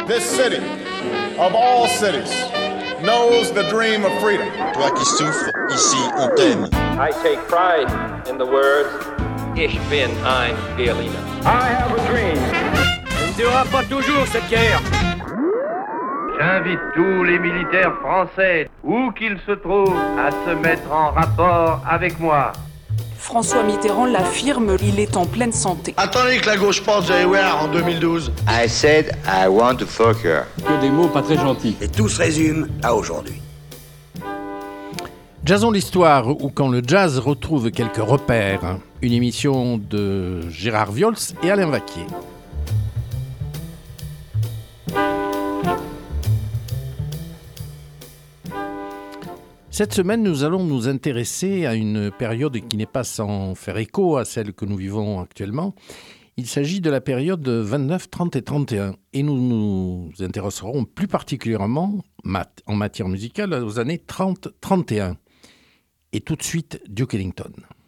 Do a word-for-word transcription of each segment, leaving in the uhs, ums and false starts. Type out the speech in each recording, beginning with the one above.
This city, of all cities, knows the dream of freedom. Toi qui souffres, ici on t'aime. I take pride in the words Ich bin ein Berliner. I have a dream. On ne durera pas toujours cette guerre. J'invite tous les militaires français, où qu'ils se trouvent, à se mettre en rapport avec moi. François Mitterrand l'affirme, il est en pleine santé. Attendez que la gauche pense everywhere en deux mille douze. I said I want to fuck her. Que des mots pas très gentils. Et tout se résume à aujourd'hui. Jazzons l'histoire, ou quand le jazz retrouve quelques repères. Une émission de Gérard Viols et Alain Vaquier. Cette semaine, nous allons nous intéresser à une période qui n'est pas sans faire écho à celle que nous vivons actuellement. Il s'agit de la période vingt-neuf, trente et trente et un. Et nous nous intéresserons plus particulièrement en matière musicale aux années trente trente et un. Et tout de suite, Duke Ellington.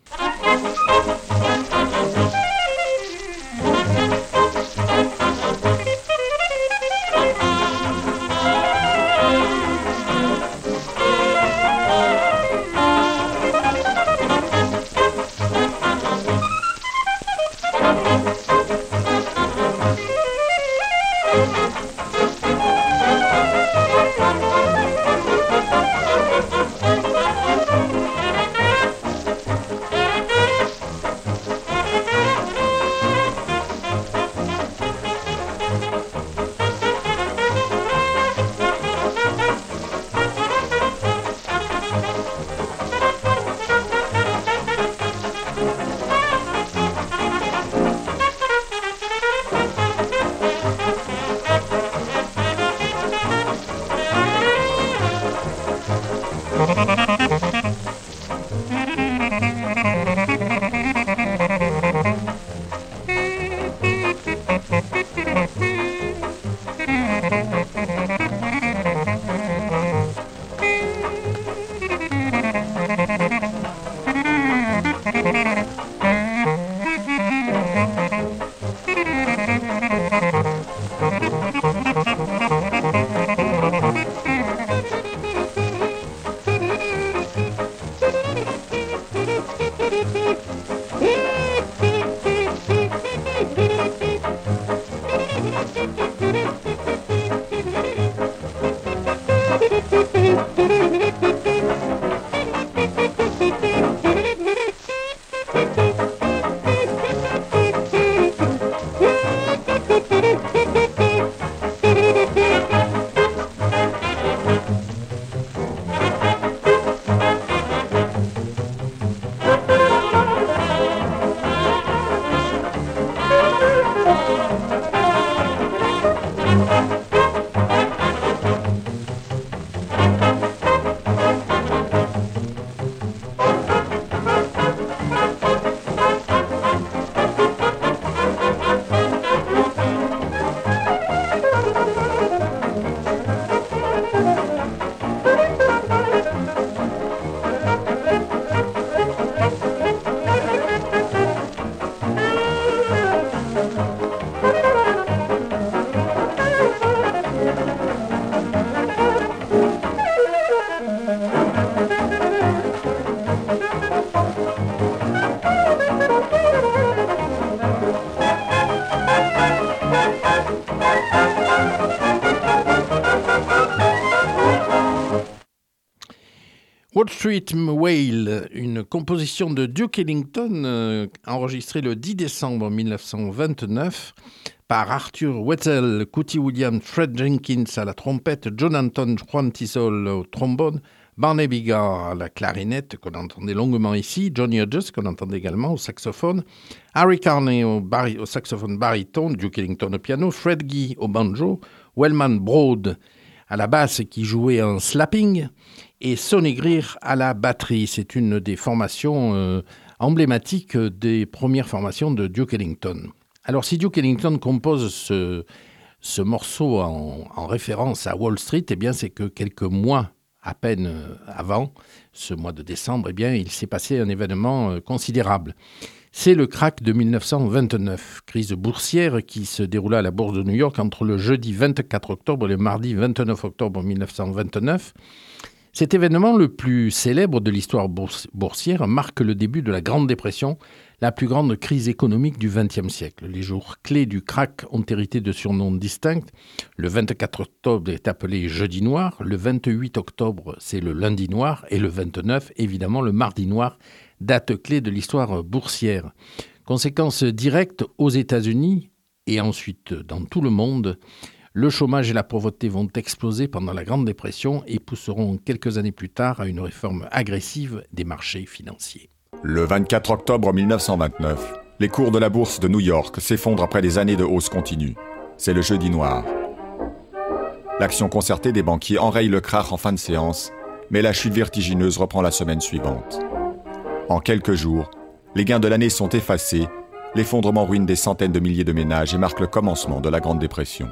Wall Street Wail, une composition de Duke Ellington euh, enregistrée le dix décembre mille neuf cent vingt-neuf par Arthur Wetzel, Cootie Williams, Fred Jenkins à la trompette, John Anton, Juan Tisol au trombone, Barney Bigard à la clarinette, qu'on entendait longuement ici, Johnny Hodges, qu'on entendait également au saxophone, Harry Carney au, bari- au saxophone baryton, Duke Ellington au piano, Fred Guy au banjo, Wellman Broad à la basse qui jouait en slapping, et Sonny Greer à la batterie. C'est une des formations euh, emblématiques des premières formations de Duke Ellington. Alors si Duke Ellington compose ce, ce morceau en, en référence à Wall Street, eh bien c'est que quelques mois à peine avant, ce mois de décembre, eh bien il s'est passé un événement euh, considérable. C'est le krach de mille neuf cent vingt-neuf, crise boursière qui se déroula à la bourse de New York entre le jeudi vingt-quatre octobre et le mardi vingt-neuf octobre mille neuf cent vingt-neuf. Cet événement le plus célèbre de l'histoire boursière marque le début de la Grande Dépression, la plus grande crise économique du vingtième siècle. Les jours clés du krach ont hérité de surnoms distincts. Le vingt-quatre octobre est appelé Jeudi noir, le vingt-huit octobre c'est le Lundi noir et le vingt-neuf évidemment le Mardi noir, date clé de l'histoire boursière. Conséquence directe aux États-Unis et ensuite dans tout le monde, le chômage et la pauvreté vont exploser pendant la Grande Dépression et pousseront quelques années plus tard à une réforme agressive des marchés financiers. Le vingt-quatre octobre mille neuf cent vingt-neuf, les cours de la bourse de New York s'effondrent après des années de hausse continue. C'est le jeudi noir. L'action concertée des banquiers enraye le krach en fin de séance, mais la chute vertigineuse reprend la semaine suivante. En quelques jours, les gains de l'année sont effacés, l'effondrement ruine des centaines de milliers de ménages et marque le commencement de la Grande Dépression.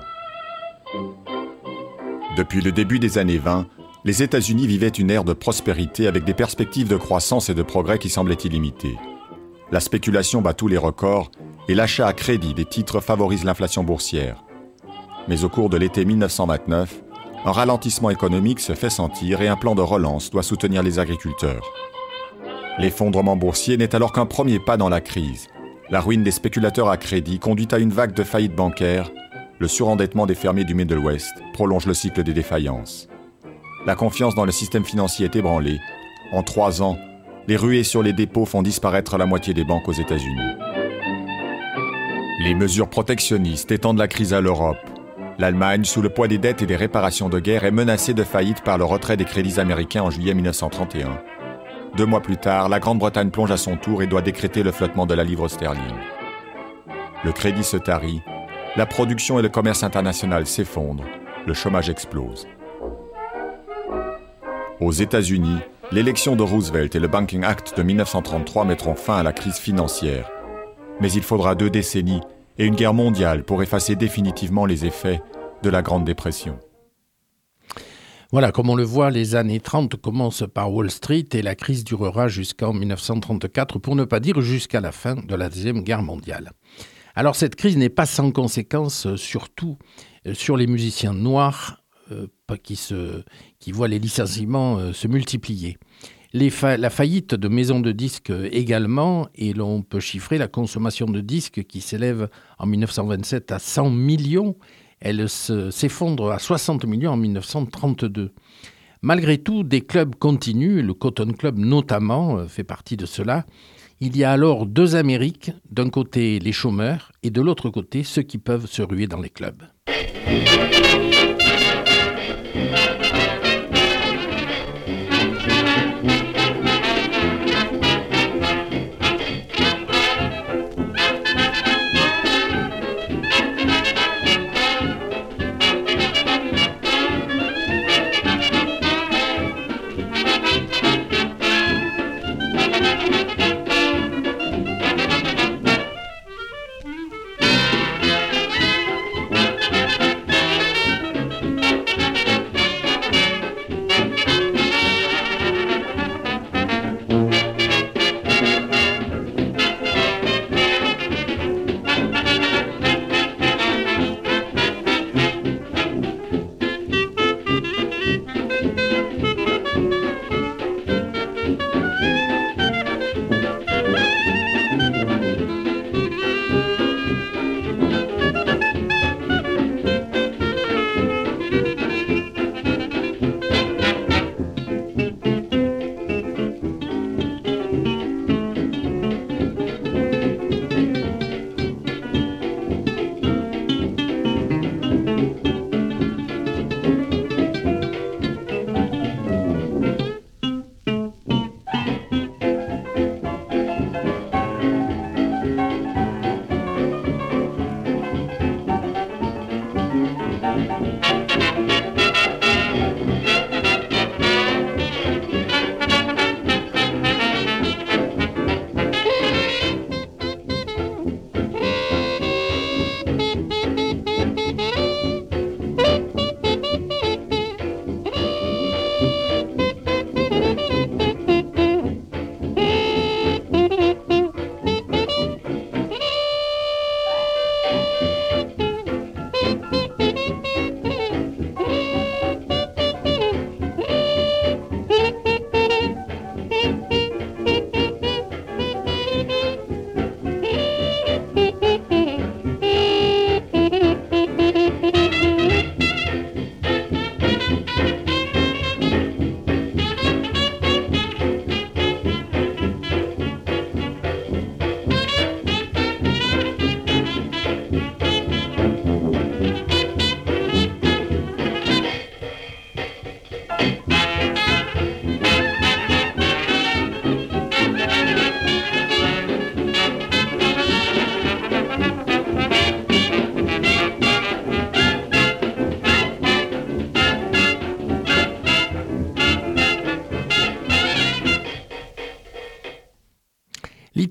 Depuis le début des années vingt, les États-Unis vivaient une ère de prospérité avec des perspectives de croissance et de progrès qui semblaient illimitées. La spéculation bat tous les records et l'achat à crédit des titres favorise l'inflation boursière. Mais au cours de l'été mille neuf cent vingt-neuf, un ralentissement économique se fait sentir et un plan de relance doit soutenir les agriculteurs. L'effondrement boursier n'est alors qu'un premier pas dans la crise. La ruine des spéculateurs à crédit conduit à une vague de faillites bancaires. Le surendettement des fermiers du Middle West prolonge le cycle des défaillances. La confiance dans le système financier est ébranlée. En trois ans, les ruées sur les dépôts font disparaître la moitié des banques aux États-Unis. Les mesures protectionnistes étendent la crise à l'Europe. L'Allemagne, sous le poids des dettes et des réparations de guerre, est menacée de faillite par le retrait des crédits américains en juillet mille neuf cent trente et un. Deux mois plus tard, la Grande-Bretagne plonge à son tour et doit décréter le flottement de la livre sterling. Le crédit se tarit. La production et le commerce international s'effondrent, le chômage explose. Aux États-Unis, l'élection de Roosevelt et le Banking Act de mille neuf cent trente-trois mettront fin à la crise financière. Mais il faudra deux décennies et une guerre mondiale pour effacer définitivement les effets de la Grande Dépression. Voilà, comme on le voit, les années trente commencent par Wall Street et la crise durera jusqu'en mille neuf cent trente-quatre, pour ne pas dire jusqu'à la fin de la Deuxième Guerre mondiale. Alors cette crise n'est pas sans conséquences, surtout sur les musiciens noirs euh, qui, se, qui voient les licenciements euh, se multiplier. Les fa- la faillite de maisons de disques également, et l'on peut chiffrer la consommation de disques qui s'élève en mille neuf cent vingt-sept à cent millions, elle se, s'effondre à soixante millions en mille neuf cent trente-deux. Malgré tout, des clubs continuent, le Cotton Club notamment euh, fait partie de cela. Il y a alors deux Amériques, d'un côté les chômeurs et de l'autre côté ceux qui peuvent se ruer dans les clubs.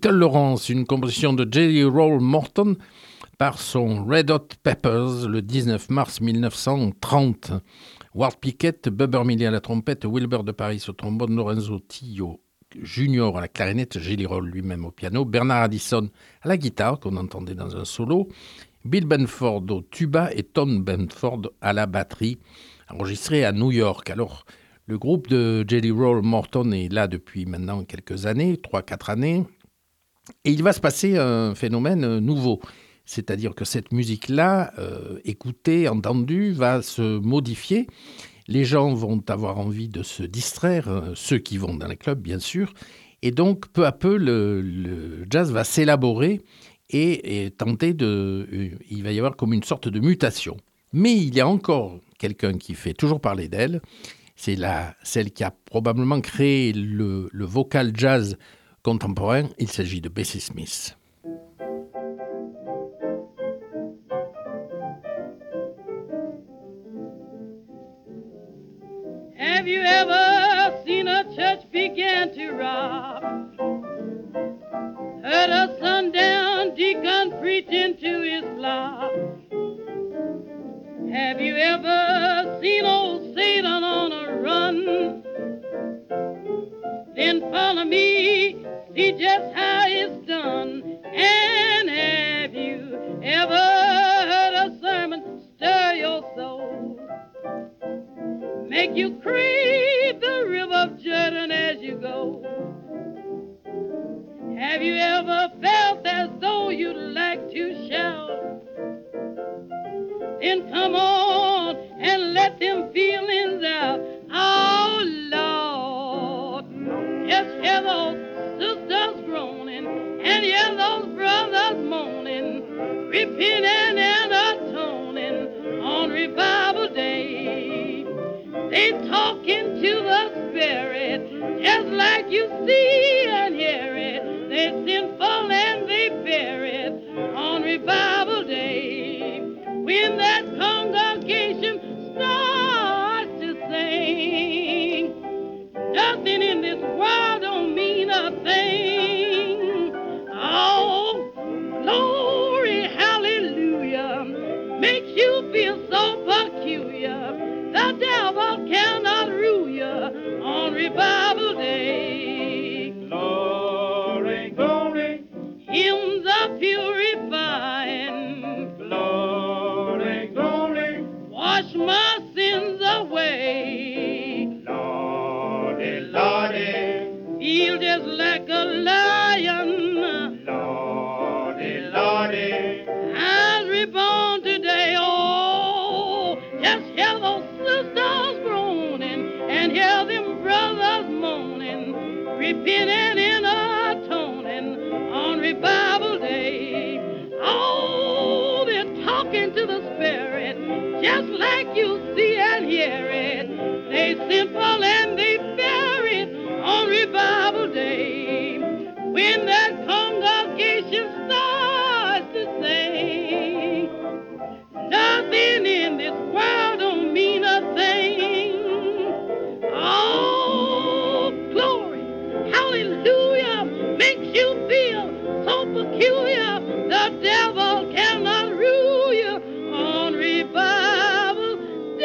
Little Lawrence, une composition de Jelly Roll Morton par son Red Hot Peppers le dix-neuf mars mille neuf cent trente. Ward Pickett, Bubber Millie à la trompette, Wilbur de Paris au trombone, Lorenzo Tio Junior à la clarinette, Jelly Roll lui-même au piano, Bernard Addison à la guitare qu'on entendait dans un solo, Bill Benford au tuba et Tom Benford à la batterie, enregistré à New York. Alors, le groupe de Jelly Roll Morton est là depuis maintenant quelques années, trois quatre années, et il va se passer un phénomène nouveau. C'est-à-dire que cette musique-là, euh, écoutée, entendue, va se modifier. Les gens vont avoir envie de se distraire, euh, ceux qui vont dans les clubs, bien sûr. Et donc, peu à peu, le, le jazz va s'élaborer et, et tenter de... Euh, il va y avoir comme une sorte de mutation. Mais il y a encore quelqu'un qui fait toujours parler d'elle. C'est la, celle qui a probablement créé le, le vocal jazz contemporain. Il s'agit de Bessie Smith. Have you ever seen a church begin to rock? Heard a sundown deacon preaching to his flock? Have you ever seen old Satan on a run? Then follow me, see just how it's done. And have you ever heard a sermon stir your soul? Make you crave the river of Jordan as you go. Have you ever felt as though you'd like to shout? Then come on and let them feelings out. Oh Lord, just hear those sisters groaning and hear those brothers moaning, repenting and atoning on revival day. They talking to the Spirit, just like you see and hear it. They sinful and they bear it on revival day. When that congregation starts to sing, nothing in this world don't mean a thing. Oh, glory, hallelujah, makes you feel so peculiar. The devil cannot rule you on revival day. Glory, glory, hymns are purifying. Glory, glory, wash my sins away. Lordy, Lordy, feel just like a lion. Lordy, Lordy, I'm reborn today. Oh, just hear those sisters groaning and hear them brothers moaning, repenting and atoning on revival day. Oh, they're talking to the Spirit, just like you see and hear it. They simple and they bear it on revival day. When that congregation starts to sing, nothing in this world don't mean a thing. Oh, glory, hallelujah, makes you feel so peculiar. The devil cannot rule you on revival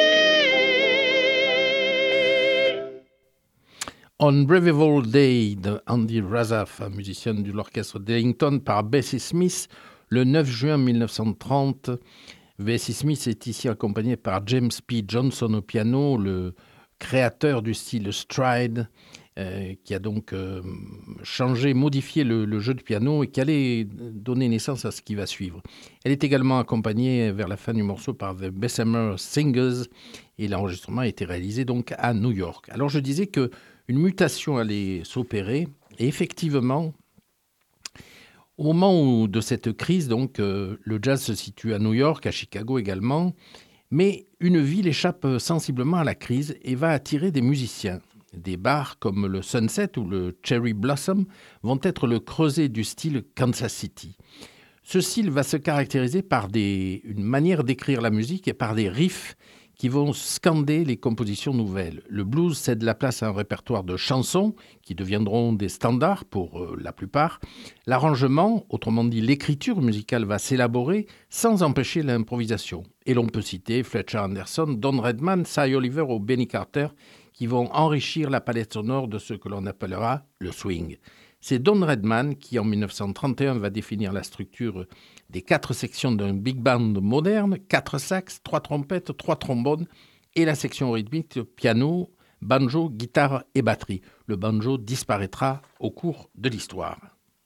day. On Revival Day de Andy Razaf, musicien de l'orchestre d'Ellington, par Bessie Smith, le neuf juin mille neuf cent trente. Bessie Smith est ici accompagné par James P. Johnson au piano, le créateur du style stride, euh, qui a donc euh, changé, modifié le, le jeu de piano et qui allait donner naissance à ce qui va suivre. Elle est également accompagnée vers la fin du morceau par The Bessemer Singers et l'enregistrement a été réalisé donc à New York. Alors je disais qu'une mutation allait s'opérer et effectivement, au moment où, de cette crise, donc, euh, le jazz se situe à New York, à Chicago également, mais une ville échappe sensiblement à la crise et va attirer des musiciens. Des bars comme le Sunset ou le Cherry Blossom vont être le creuset du style Kansas City. Ce style va se caractériser par des, une manière d'écrire la musique et par des riffs qui vont scander les compositions nouvelles. Le blues cède la place à un répertoire de chansons qui deviendront des standards pour euh, la plupart. L'arrangement, autrement dit l'écriture musicale, va s'élaborer sans empêcher l'improvisation. Et l'on peut citer Fletcher Henderson, Don Redman, Cy Oliver ou Benny Carter qui vont enrichir la palette sonore de ce que l'on appellera le swing. C'est Don Redman qui, en dix-neuf cent trente et un, va définir la structure des quatre sections d'un big band moderne, quatre sax, trois trompettes, trois trombones et la section rythmique piano, banjo, guitare et batterie. Le banjo disparaîtra au cours de l'histoire.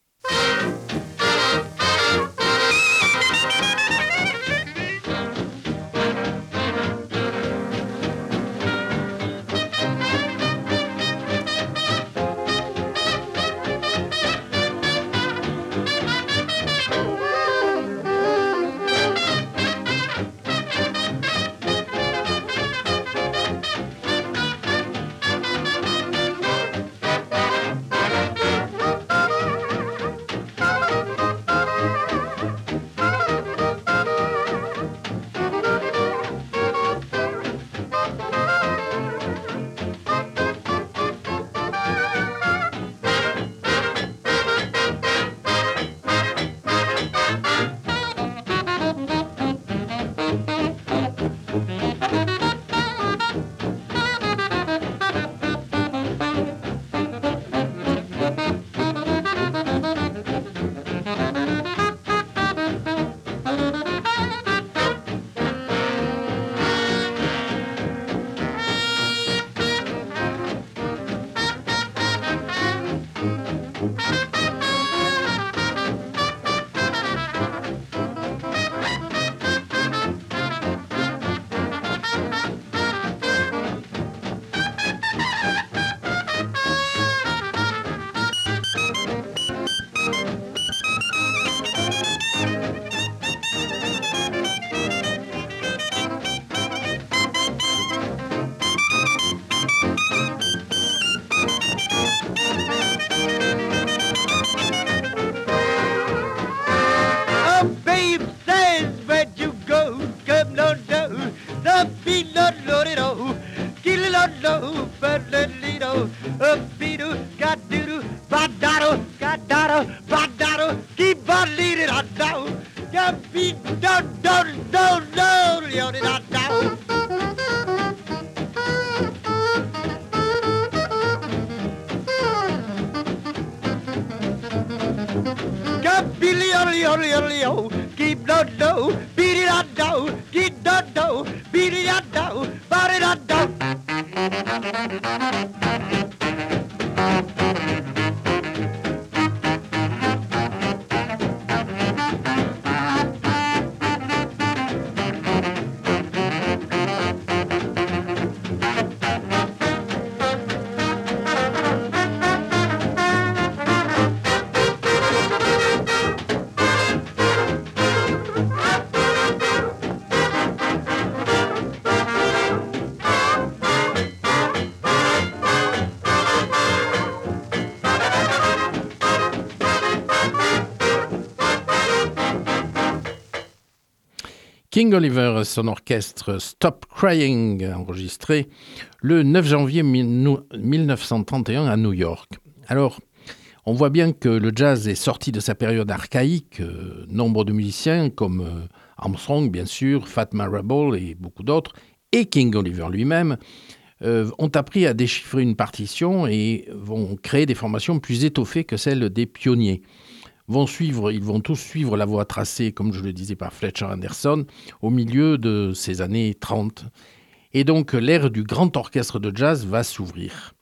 King Oliver, son orchestre Stop Crying, enregistré le neuf janvier mille neuf cent trente et un à New York. Alors, on voit bien que le jazz est sorti de sa période archaïque. Euh, nombre de musiciens, comme euh, Armstrong, bien sûr, Fat Marable et beaucoup d'autres, et King Oliver lui-même, euh, ont appris à déchiffrer une partition et vont créer des formations plus étoffées que celles des pionniers. Vont suivre, ils vont tous suivre la voie tracée, comme je le disais, par Fletcher Henderson, au milieu de ces années trente. Et donc, l'ère du grand orchestre de jazz va s'ouvrir.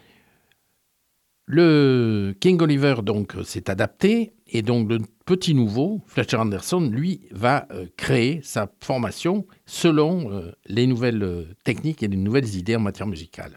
Le King Oliver, donc, s'est adapté, et donc le petit nouveau, Fletcher Henderson, lui, va euh, créer sa formation selon euh, les nouvelles euh, techniques et les nouvelles idées en matière musicale.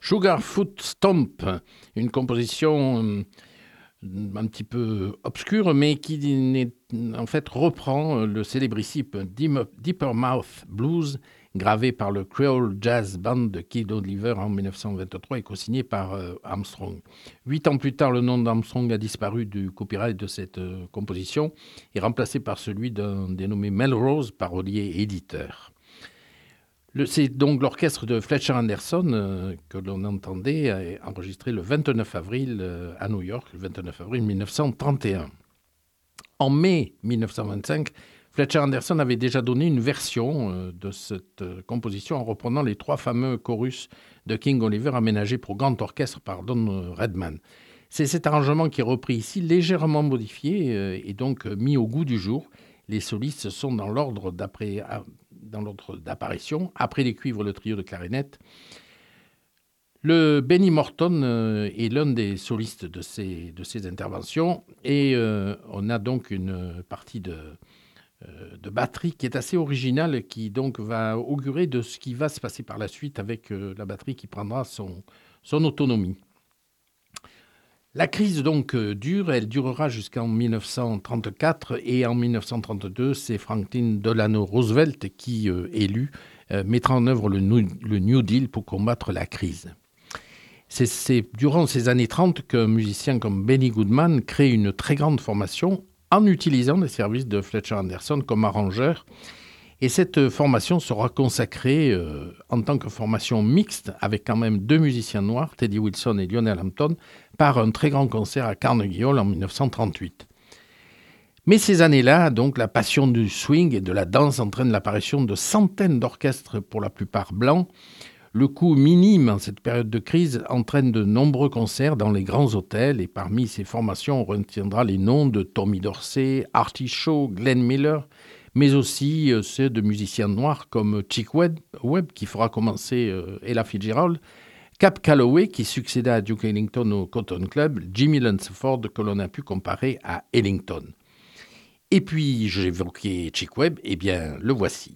Sugarfoot Stomp, une composition euh, un petit peu obscure, mais qui n'est, en fait reprend le célébrissime Deeper Mouth Blues, gravé par le Creole Jazz Band de Keith Oliver en dix-neuf cent vingt-trois et co-signé par euh, Armstrong. Huit ans plus tard, le nom d'Armstrong a disparu du copyright de cette euh, composition et remplacé par celui d'un dénommé Melrose, parolier et éditeur. Le, c'est donc l'orchestre de Fletcher Anderson euh, que l'on entendait euh, enregistré le vingt-neuf avril euh, à New York, le vingt-neuf avril dix-neuf cent trente et un. En mai dix-neuf cent vingt-cinq, Fletcher Anderson avait déjà donné une version euh, de cette euh, composition en reprenant les trois fameux chorus de King Oliver aménagés pour grand orchestre par Don Redman. C'est cet arrangement qui est repris ici, légèrement modifié euh, et donc euh, mis au goût du jour. Les solistes sont dans l'ordre, d'après, dans l'ordre d'apparition. Après les cuivres, le trio de clarinette. Le Benny Morton euh, est l'un des solistes de ces, de ces interventions. Et euh, on a donc une partie de, euh, de batterie qui est assez originale, qui donc va augurer de ce qui va se passer par la suite avec euh, la batterie qui prendra son, son autonomie. La crise donc euh, dure, elle durera jusqu'en dix-neuf cent trente-quatre et en dix-neuf cent trente-deux, c'est Franklin Delano Roosevelt qui, euh, élu, euh, mettra en œuvre le New, le New Deal pour combattre la crise. C'est, c'est durant ces années trente qu'un musicien comme Benny Goodman crée une très grande formation en utilisant les services de Fletcher Anderson comme arrangeur. Et cette formation sera consacrée euh, en tant que formation mixte avec quand même deux musiciens noirs, Teddy Wilson et Lionel Hampton, par un très grand concert à Carnegie Hall en dix-neuf cent trente-huit. Mais ces années-là, donc, la passion du swing et de la danse entraîne l'apparition de centaines d'orchestres, pour la plupart blancs. Le coût minime en cette période de crise entraîne de nombreux concerts dans les grands hôtels et parmi ces formations, on retiendra les noms de Tommy Dorsey, Artie Shaw, Glenn Miller, mais aussi euh, ceux de musiciens noirs comme Chick Webb, Webb qui fera commencer euh, Ella Fitzgerald, Cap Calloway qui succéda à Duke Ellington au Cotton Club, Jimmy Lunceford que l'on a pu comparer à Ellington. Et puis j'évoquais Chick Webb, eh bien le voici.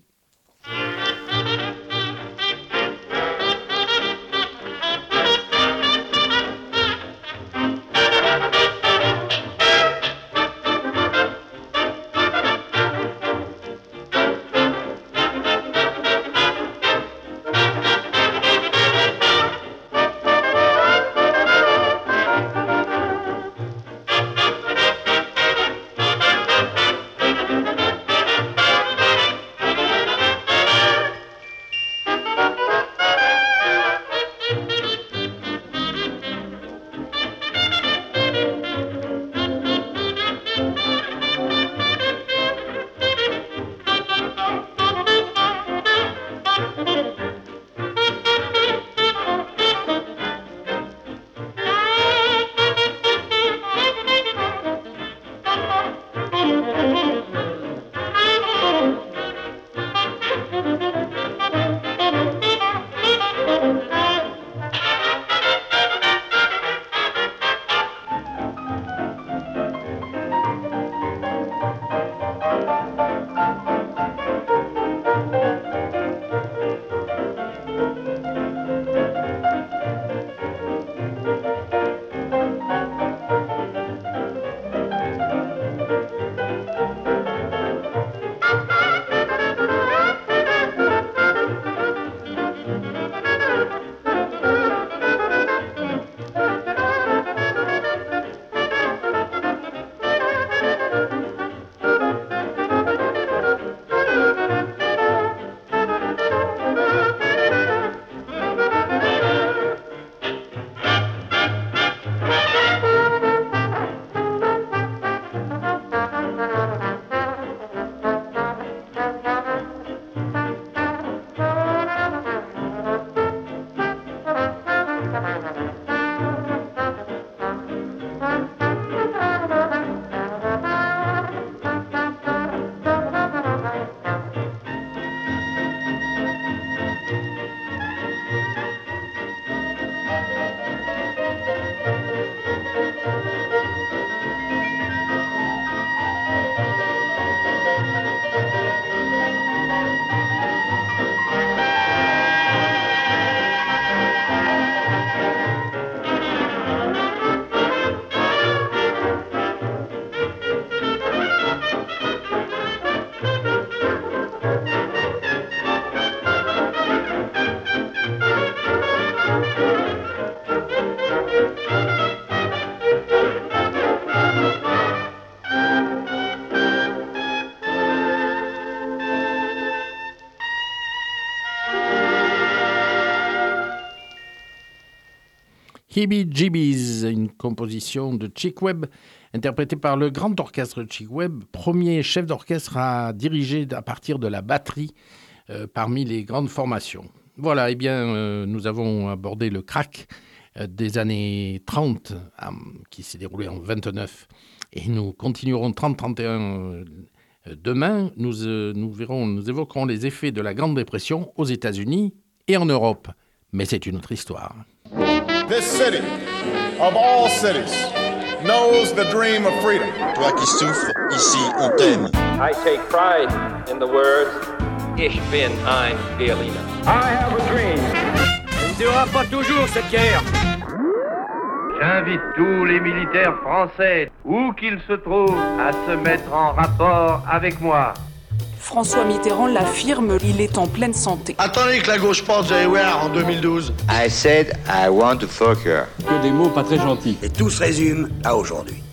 Heebie-Jeebies, une composition de Chick Webb, interprétée par le grand orchestre Chick Webb, premier chef d'orchestre à diriger à partir de la batterie euh, parmi les grandes formations. Voilà, eh bien, euh, nous avons abordé le crack euh, des années trente, euh, qui s'est déroulé en vingt-neuf, et nous continuerons trente trente et un euh, demain. Nous, euh, nous, verrons, nous évoquerons les effets de la Grande Dépression aux États-Unis et en Europe. Mais c'est une autre histoire. This city, of all cities, knows the dream of freedom. Toi qui souffres, ici on t'aime. I take pride in the words, Ich bin ein Berliner. I have a dream. Elle ne durera pas toujours, cette guerre. J'invite tous les militaires français, où qu'ils se trouvent, à se mettre en rapport avec moi. François Mitterrand l'affirme, il est en pleine santé. Attendez que la gauche pense, vous allez voir, en deux mille douze. I said I want to fuck her. Que des mots pas très gentils. Et tout se résume à aujourd'hui.